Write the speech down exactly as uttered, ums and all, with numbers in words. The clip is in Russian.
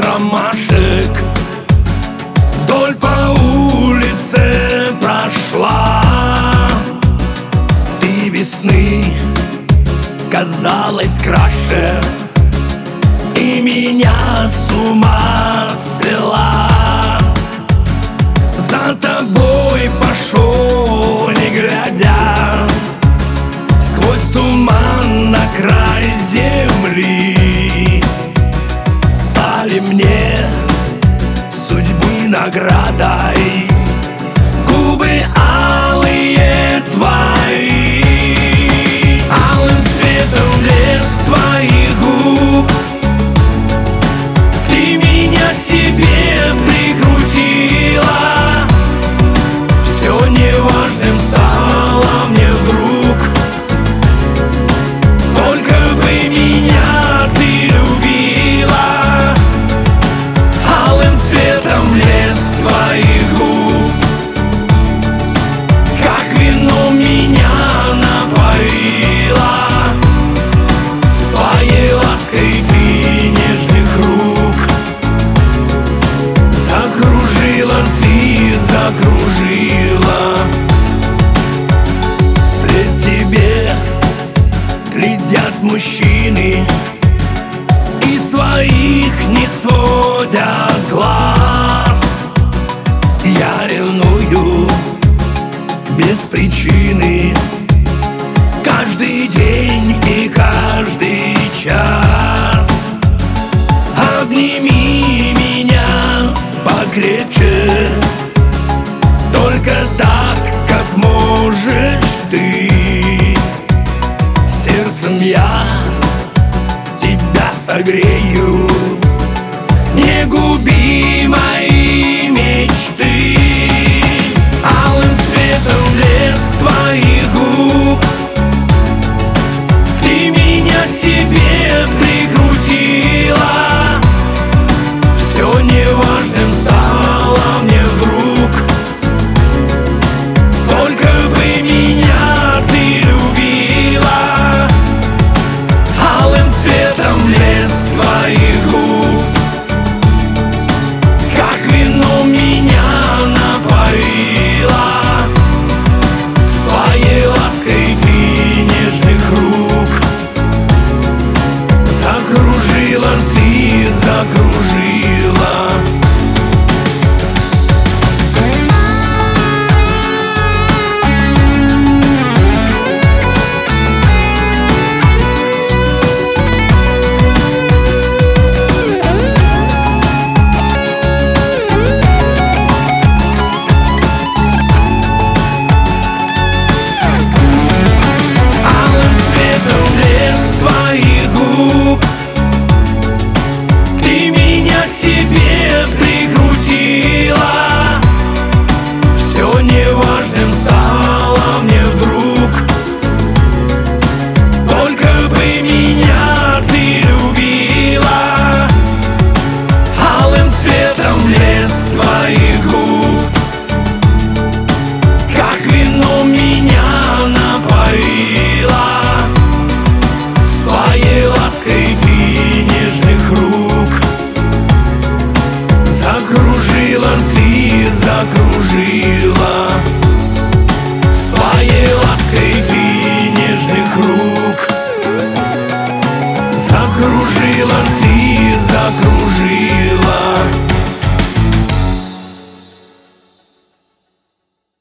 ромашек вдоль по улице прошла. Ты весны казалась краше и меня с ума свела. За тобой пошел, не глядя, сквозь туман на край земли. Стали мне судьбы наградой губы алые твои. Алым цветом блеск твоих губ, ты меня к себе прикрутила. Все неважным стало мне вдруг, только бы меня ты любила. Алым цветом блеск твоих губ, как вино меня напоила. Своей лаской ты нежных рук закружила, ты закружила. Вслед тебе глядят мужчины и своих не сводят глаз. Я ревную без причины каждый день и каждый час. Обними меня покрепче, только так, как можешь ты. Сердцем я тебя согрею, не губи мои мечты. Алым цветом блеск твоих губ, ты меня к себе прикрутила. Все неважным стало мне вдруг, только бы меня ты любила. Алым цветом блеск твоих губ, как вино меня напоила. Своей лаской ты нежных рук закружила, ты закружила. Алым цветом блеск твоих губ, ты меня к себе прикрутила. Все неважным стало мне вдруг, только бы меня ты любила. Алым цветом блеск твоих губ, как вино меня напоила. Своей лаской ты нежных рук закружила, ты закружила. Своей лаской ты нежных рук закружила, ты закружила.